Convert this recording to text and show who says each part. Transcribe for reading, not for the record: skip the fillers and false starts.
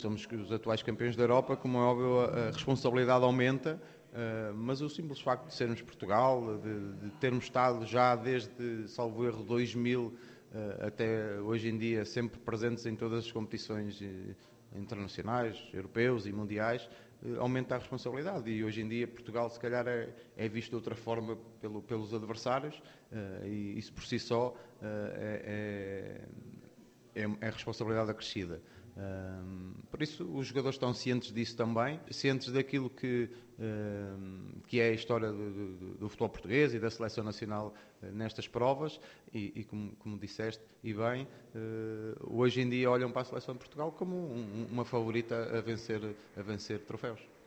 Speaker 1: Somos os atuais campeões da Europa, como é óbvio, a responsabilidade aumenta, mas o simples facto de sermos Portugal, de termos estado já desde, salvo erro, 2000 até hoje em dia, sempre presentes em todas as competições internacionais, europeus e mundiais, aumenta a responsabilidade. E hoje em dia Portugal, se calhar, é visto de outra forma pelos adversários, e isso por si só é responsabilidade acrescida. Por isso, os jogadores estão cientes disso também, cientes daquilo que é a história do futebol português e da seleção nacional nestas provas e como disseste, e bem, hoje em dia olham para a seleção de Portugal como uma favorita a vencer troféus.